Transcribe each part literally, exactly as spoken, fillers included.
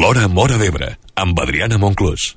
L'Hora Móra d'Ebre, amb Adriana Monclús.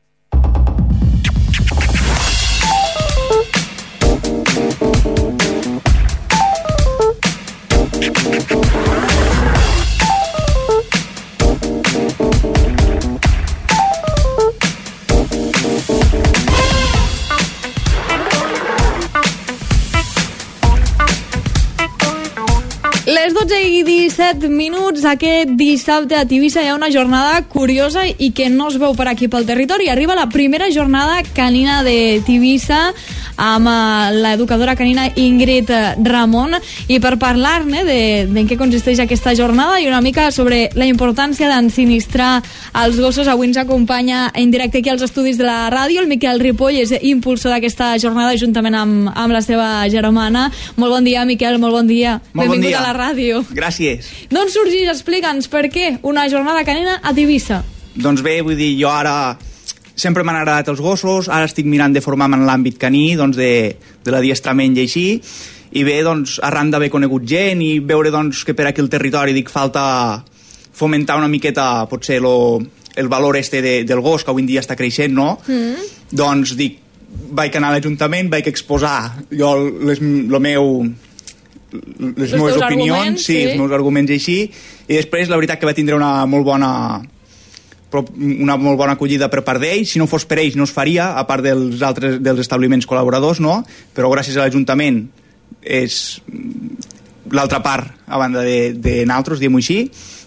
Les dotze i disset minuts, aquest dissabte a Tivissa hi ha una jornada curiosa i que no es veu per aquí pel territori. Arriba la primera jornada canina de Tivissa amb l'educadora canina Ingrid Ramon, i per parlar-ne de, de en què consisteix aquesta jornada i una mica sobre la importància d'ensinistrar els gossos, avui ens acompanya en directe aquí als estudis de la ràdio el Miquel Ripoll, és impulsor d'aquesta jornada juntament amb, amb la seva germana. Molt bon dia, Miquel, molt bon dia. Molt Benvingut bon dia. a la ràdio. Gràcies. D'on sorgeix? Explica'ns per què una jornada canina a Tivissa. Doncs bé, vull dir, jo ara sempre m'han agradat els gossos, ara estic mirant de formar-me en l'àmbit caní, doncs de, de l'adiestrament i així, i bé, doncs, arran d'haver conegut gent i veure doncs, que per aquí al territori dic falta fomentar una miqueta, potser, lo, el valor este de, del gos, que avui en dia està creixent, no? Mm. Doncs dic, vaig anar a l'Ajuntament, vaig exposar jo les, lo meu... les meves opinions, sí, sí, els meus arguments i així, i després la veritat que va tindre una molt bona una molt bona acollida per part d'ells. Si no fos per ells no es faria, a part dels altres dels establiments col·laboradors, no? Però gràcies a l'Ajuntament és l'altra part a banda de, de nosaltres, diguem-ho així.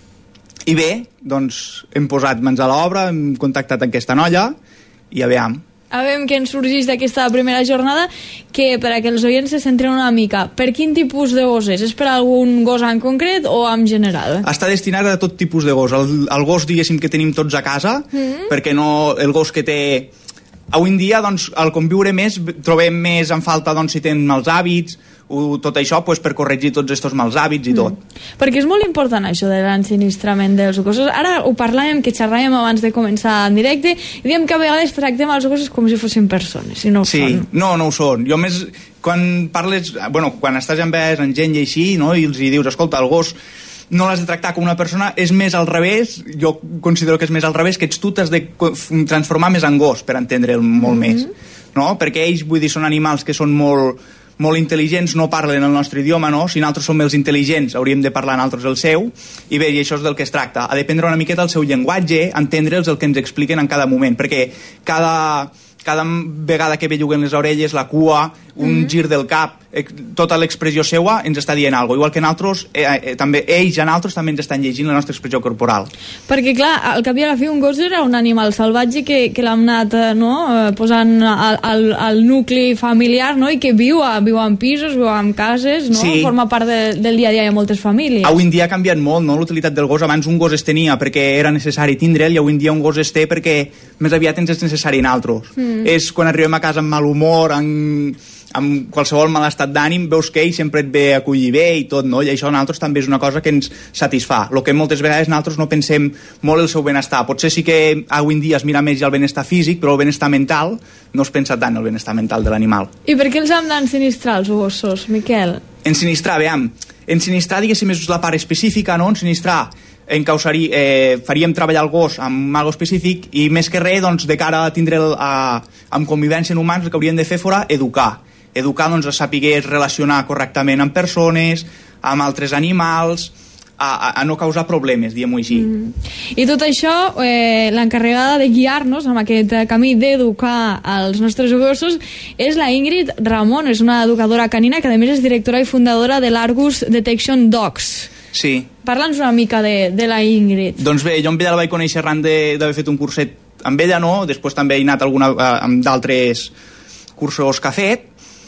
I bé, doncs hem posat mans a l'obra, hem contactat amb aquesta noia i a veure a veure què ens sorgeix d'aquesta primera jornada, que per a que els oients se centren una mica, per quin tipus de gos és? És per algun gos en concret o en general? Està destinat a tot tipus de gos. El, el gos, diguéssim, que tenim tots a casa, mm-hmm. perquè no, el gos que té... Avui en dia, doncs, al conviure més, trobem més en falta, doncs, si tenen mals hàbits, o tot això, pues, per corregir tots aquests mals hàbits i tot. Mm. Perquè és molt important això de l'ensinistrament dels gossos. Ara ho parlàvem, que xerràvem abans de començar en directe, i diem que a vegades tractem els gossos com si fossin persones, i no ho sí, són. no, no ho són. Jo més, quan parles, bueno, quan estàs amb en gent i així, no?, i els hi dius, escolta, el gos no l'has de tractar com una persona, és més al revés, jo considero que és més al revés, que ets tu t'has de transformar més en gos per entendre'l molt mm-hmm. més, no? Perquè ells, vull dir, són animals que són molt, molt intel·ligents, no parlen el nostre idioma, no? Si nosaltres som els intel·ligents hauríem de parlar nosaltres el seu, i bé, i això és del que es tracta, a dependre una miqueta del seu llenguatge, entendre'ls el que ens expliquen en cada moment, perquè cada... cada vegada que belluguen les orelles, la cua, un mm-hmm. gir del cap, tota l'expressió seua ens està dient alguna cosa. Igual que nosaltres, eh, eh, també, ells i nosaltres també ens estan llegint la nostra expressió corporal. Perquè, clar, al cap i a la fi un gos era un animal salvatge que, que l'hem anat no, posant al, al, al nucli familiar, no? I que viu, a, viu en pisos, viu en cases, no? Sí. Forma part de, del dia a dia de moltes famílies. Avui en dia ha canviat molt, no?, l'utilitat del gos. Abans un gos es tenia perquè era necessari tindre'l, i avui en dia un gos es té perquè més aviat ens és necessari en altres. Mm. És quan arribem a casa amb mal humor, amb, amb qualsevol mal estat d'ànim, veus que ell sempre et ve a acollir bé i tot, no? I això a nosaltres també és una cosa que ens satisfà. El que moltes vegades nosaltres no pensem molt el seu benestar. Potser sí que avui en dia es mira més el benestar físic, però el benestar mental no es pensa tant el benestar mental de l'animal. I per què els hem d'ensinistrar els gossos, Miquel? Ensinistrar, veiem, ensinistrar, diguéssim, és la part específica, no? Ensinistrar encausaria, eh, faríem treballar el gos amb algo específic, i més que res, doncs, de cara a tindre'l amb convivència en humans, el que hauríem de fer fora educar. Educar, doncs, a saber relacionar correctament amb persones, amb altres animals, a, a, a no causar problemes, diguem-ho així. Mm. I tot això, eh, l'encarregada de guiar-nos amb aquest camí d'educar els nostres gossos és la Ingrid Ramon, és una educadora canina que a més és directora i fundadora de l'Argus Detection Dogs. Sí. Parla'ns una mica de, de la Ingrid. Doncs bé, jo amb ella la vaig conèixer arran d'haver fet un curset amb ella, no? Després també he anat alguna, amb d'altres cursos que ha fet,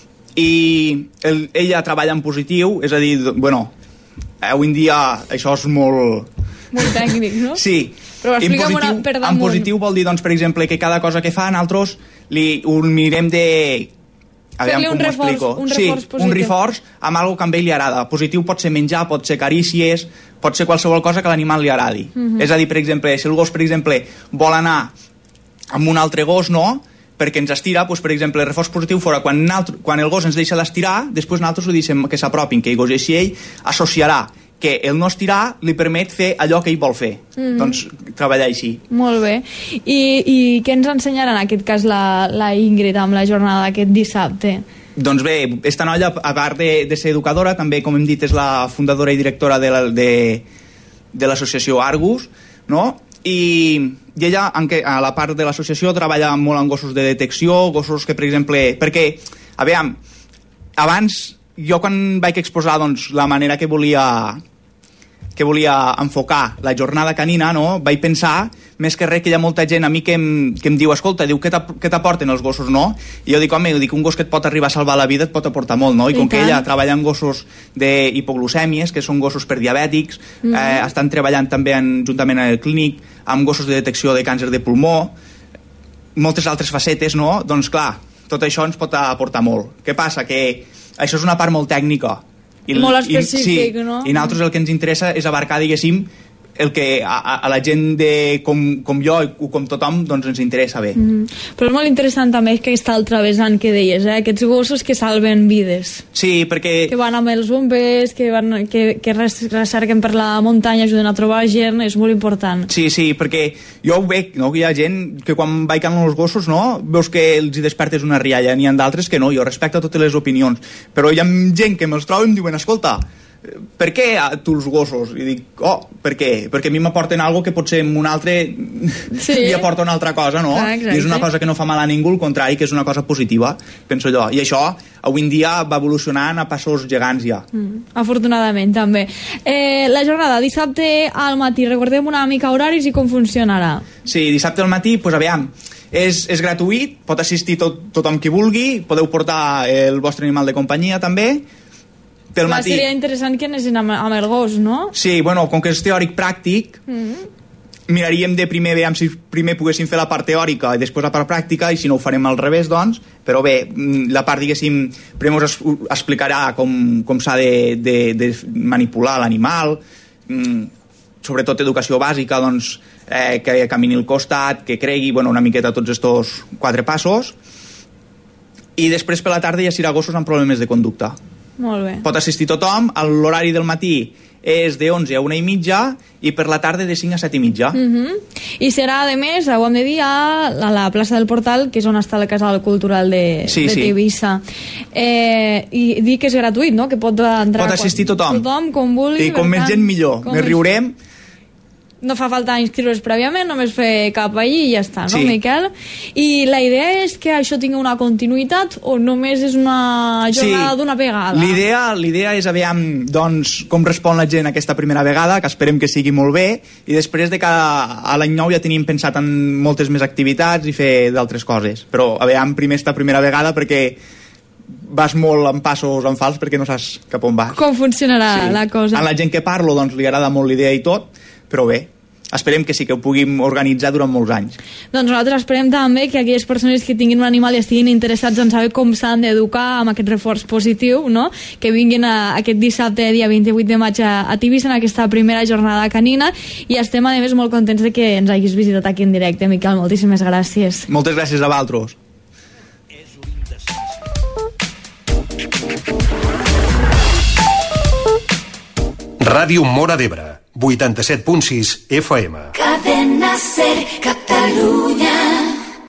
i el, ella treballa en positiu, és a dir, bueno, avui en dia això és molt... Molt tècnic, no? Sí. Però explica'm una per damunt. En positiu vol dir, doncs, per exemple, que cada cosa que fa nosaltres li, ho mirem de... A veure, un reforç, un sí, reforç positiu. un reforç amb algo que a ell li agrada. Positiu pot ser menjar, pot ser carícies, pot ser qualsevol cosa que a l'animal li agradi. Uh-huh. És a dir, per exemple, si el gos, per exemple, vol anar amb un altre gos, no?, perquè ens estira, doncs, per exemple, el reforç positiu fora quan, quan el gos ens deixa d'estirar, després nosaltres ho deixem que s'apropin, que el gos, i així ell associarà que el no estirar li permet fer allò que ell vol fer. Mm-hmm. Doncs treballar així. Molt bé. I, i què ens ensenyarà en aquest cas la, la Ingrid amb la jornada d'aquest dissabte? Doncs bé, esta noia, a part de, de ser educadora, també, com hem dit, és la fundadora i directora de, la, de, de l'associació Argus, no? I, i ella, a la part de l'associació, treballa molt amb gossos de detecció, gossos que, per exemple... Perquè, a veure, abans... Jo quan vaig exposar doncs, la manera que volia que volia enfocar la jornada canina, no? Vaig pensar més que res que hi ha molta gent a mi que em, que em diu, escolta, diu, què t'aporten els gossos, no? I jo dic, home, jo dic, un gos que et pot arribar a salvar la vida et pot aportar molt, no? I, I com tant. Que ella treballa amb gossos d'hipoglucèmies, que són gossos per diabètics, mm. eh, estan treballant també en, juntament al clínic amb gossos de detecció de càncer de pulmó, moltes altres facetes, no? Doncs clar, tot això ens pot aportar molt. Què passa? Que això és una part molt tècnica. I, molt específic, i, sí, no? I a nosaltres el que ens interessa és abarcar, diguéssim, el que a, a la gent de, com, com jo o com tothom doncs ens interessa bé. Mm. Però és molt interessant també aquesta altra vessant que deies, eh? Aquests gossos que salven vides. Sí, perquè... Que van amb els bombers, que, van, que, que recerquen per la muntanya, ajuden a trobar gent, és molt important. Sí, sí, perquè jo ho veig, no? Que hi ha gent que quan vaig amb els gossos, no? Veus que els hi despertes una rialla, n'hi ha d'altres que no, jo respecto totes les opinions, però hi ha gent que me'ls troba i em diuen, escolta, per què tu els gossos? I dic, oh, per què? Perquè a mi m'aporten alguna que potser en un altre sí. li aporta una altra cosa, no? Ah, i és una cosa que no fa mal a ningú, al contrari, que és una cosa positiva, penso jo. I això, avui en dia, va evolucionant a passos gegants ja. Mm, afortunadament, també. Eh, la jornada, dissabte al matí, recordem una mica horaris i com funcionarà. Sí, dissabte al matí, doncs aviam, és, és gratuït, pot assistir tot, tothom qui vulgui, podeu portar el vostre animal de companyia també. Pel matí. Seria interessant que anessin amb, amb el gos, no? Sí, bueno, com que és teòric-pràctic, mm-hmm. miraríem de primer, veiem si primer poguéssim fer la part teòrica i després la part pràctica, i si no ho farem al revés, doncs, però bé, la part, diguéssim, primer us explicarà com, com s'ha de, de, de manipular l'animal, sobretot educació bàsica, doncs, eh, que camini al costat, que cregui, bueno, una miqueta tots estos quatre passos, i després per la tarda ja serà gossos amb problemes de conducta. Molt bé. Pot assistir tothom, l'horari del matí és de onze a una i mitja i per la tarda de cinc a set i mitja. Mm-hmm. I serà, a més, ho hem de dir, a la plaça del Portal, que és on està la Casal Cultural de, sí, de sí. Tivissa. Eh, I dir que és gratuït, no? Que pot entrar... Pot assistir quan, tothom. Tothom, com vulgui. I com més gent millor. Més riurem. No fa falta inscriure's prèviament, només fer cap allí i ja està, no, sí. Miquel? I la idea és que això tingui una continuïtat o només és una jornada sí. d'una vegada? L'idea, l'idea és aviam doncs, com respon la gent aquesta primera vegada, que esperem que sigui molt bé, i després de que a l'any nou ja tenim pensat en moltes més activitats i fer d'altres coses. Però aviam primer esta primera vegada perquè vas molt en passos en fals perquè no saps cap on vas. Com funcionarà sí. la cosa? A la gent que parlo doncs, li agrada molt l'idea i tot, però bé, esperem que sí que ho puguem organitzar durant molts anys. Doncs nosaltres esperem també que aquelles persones que tinguin un animal i estiguin interessats en saber com s'han d'educar amb aquest reforç positiu, no? Que vinguin a, aquest dissabte, dia vint-i-vuit de maig a, a Tivissa, en aquesta primera jornada canina, i estem a més molt contents de que ens hagis visitat aquí en directe, Miquel, moltíssimes gràcies. Moltes gràcies a vosaltres. Ràdio Móra d'Ebre, vuitanta-set punt sis F M. Cadena Ser, Catalunya.